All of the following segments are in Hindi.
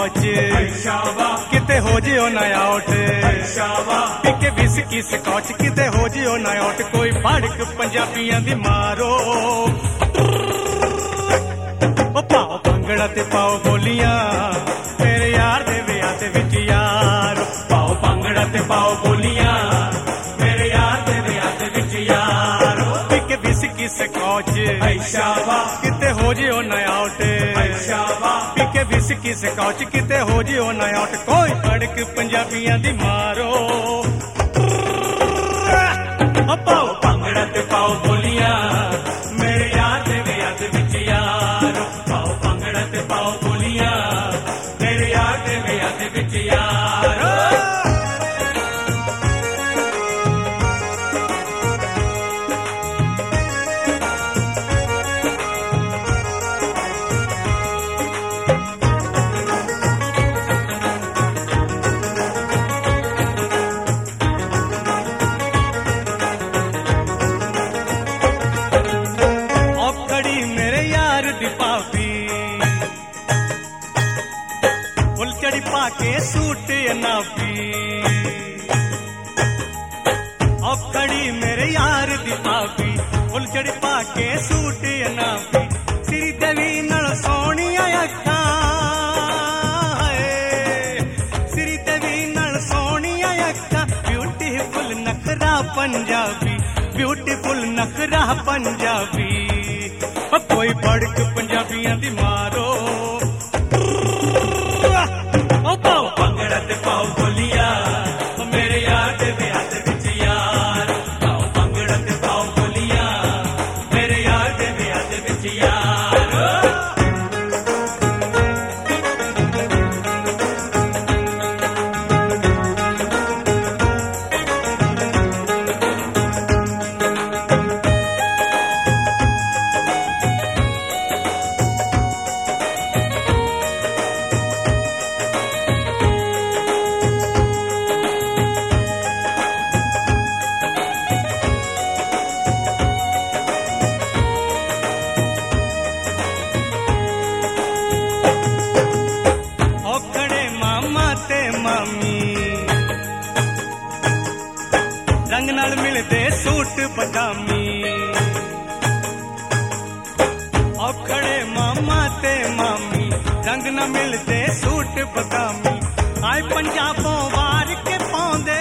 ਸਕੌਚ ਕਿਤੇ ਹੋ ਜਿਓ ਨਾ ਆਊਟ ਪੀਕੇ ਵਿਸਕੀ ਸਕੌਚ ਕਿਤੇ ਹੋ ਜਿਓ ਨਾ ਆਊਟ ਕੋਈ ਫੜਕ ਪੰਜਾਬੀਆਂ ਦੀ ਮਾਰੋ ਉਹ ਪਾਓ ਭੰਗੜਾ ਤੇ ਪਾਓ ਬੋਲੀਆਂ ਮੇਰੇ ਯਾਰ ਦੇ ਵਿਆਹ ਦੇ ਵਿੱਚ ਯਾਰ ਪਾਓ ਭੰਗੜਾ ਤੇ ਪਾਓ ਬੋਲੀਆਂ ਮੇਰੇ ਯਾਰ ਦੇ ਵਿਆਹ ਦੇ ਵਿੱਚ ਯਾਰ ਪੀਕੇ ਵਿਸਕੀ ਸਕੌਚ ਕਿਤੇ ਹੋ ਜਿਓ ਨਾ ਆਊਟ ਪੀਕੇ ਵਿਸਕੀ ਸਕੌਚ ਕਿਤੇ ਹੋ ਜਿਓ ਨਾ ਆਊਟ ਕੋਈ ਫੜਕ ਪੰਜਾਬੀਆਂ ਦੀ ਮਾਰੋ ਪਾਓ ਭੰਗੜਾ ਤੇ ਪਾਓ ਬੋਲੀਆਂ ਮੇਰੇ ਯਾਰ ਦੇ ਵਿਆਹ ਦੇ ਵਿੱਚ ਯਾਰ ਪਾਓ ਭੰਗੜਾ ਤੇ ਪਾਓ ਬੋਲੀਆਂ ਮੇਰੇ ਯਾਰ ਦੇ ਵਿਆਹ ਦੇ ਵਿੱਚ ਯਾਰ फुलचड़ी पाके सूट नापी और खड़ी मेरे यार दी पापी फुलचड़ी पाके सूट नापी श्री देवी नल सोनिया अखा श्री देवी नल सोनिया अखा ब्यूटीफुल नखरा पंजाबी ब्यूटीफुल नखरा पंजाबी कोई बड़क पंजाबियां दी मारो पाओ भंगड़ा ते पाओ बोलिया मेरे यार दे विआह दे विच यार पाओ भंगड़ा ते पाओ बोलिया मेरे यार दे विआह दे विच यार रंग नाल मिलदे सूट बदामी और खड़े मामा ते मामी रंग ना मिलदे सूट बदामी आए पंजाबों वार के पाउंदे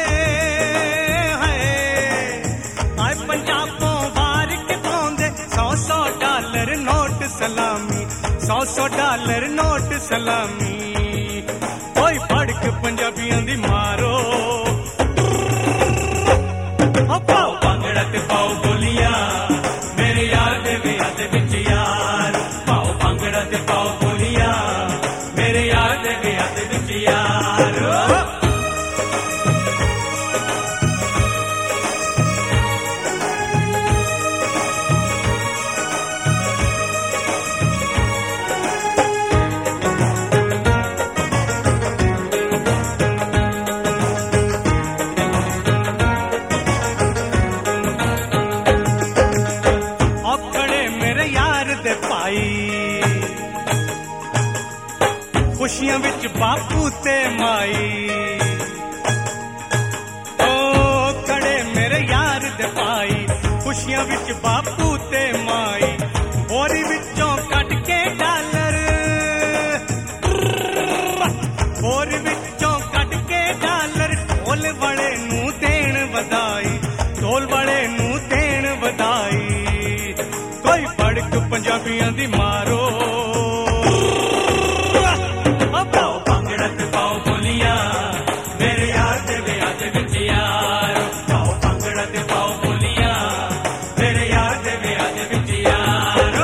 आए पंजाबों वार के पाउंदे $100 नोट सलामी $100 नोट सलामी कोई फड़क पंजाबियां दी मारो पाओ भंगड़ा ते पाओ बोलिया मेरे यार दे विआह दे विच यार पाओ भंगड़ा ते पाओ बोलिया मेरे यार दे विआह दे विच यार खुशियां विच बापू ते माई ओ खड़े मेरे यार दे भाई खुशियां विच बापू ते माई बोरी विचों कट के डॉलर बोरी विचों कट के डॉलर ढोल वाले नू देण बधाई ढोल वाले नू देण बधाई कोई फड़क पंजाबियां दी मारो पाओ भंगड़ा ते पाओ बोलिया मेरे यार दे विआह दे विच यार पाओ भंगड़ा ते पाओ बोलिया मेरे यार दे विआह दे विच यार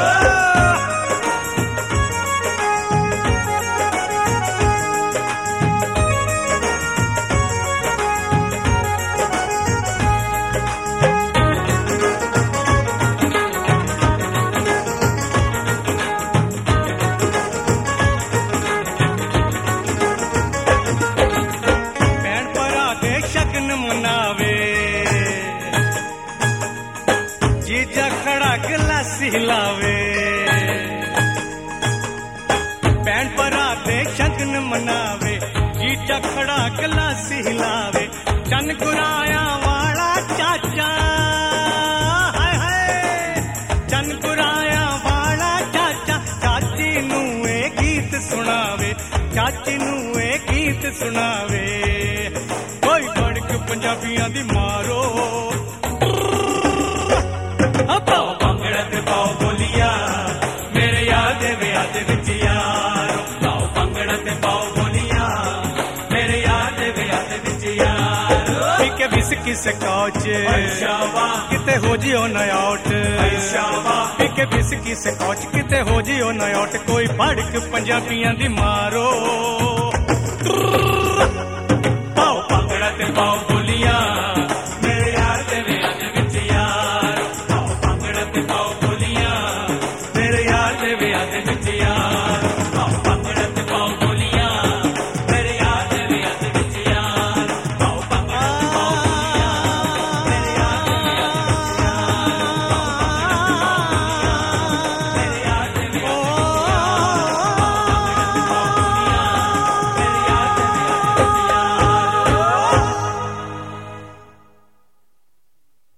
हिलावे बैंड परा दे शगन मना खड़ा गलासी हिलावे चन गुराया वाला चाचा हाय हाय चन गुराया वाला चाचा चाची नू ए गीत सुनावे चाची नू ए गीत सुनावे कोई कड़क पंजाबियां दी मारो पाओ भंगड़ा ते पाओ बोलिया मेरे यार दे विआह दे विच यार पाओ भंगड़ा ते पाओ बोलिया मेरे यार दे विआह दे विच यार पीके विस्की स्कॉच किते हो जियो नयाउट पीके विस्की स्कॉच किते हो जियो नयाउट कोई भड़क पंजाबियां दी मारो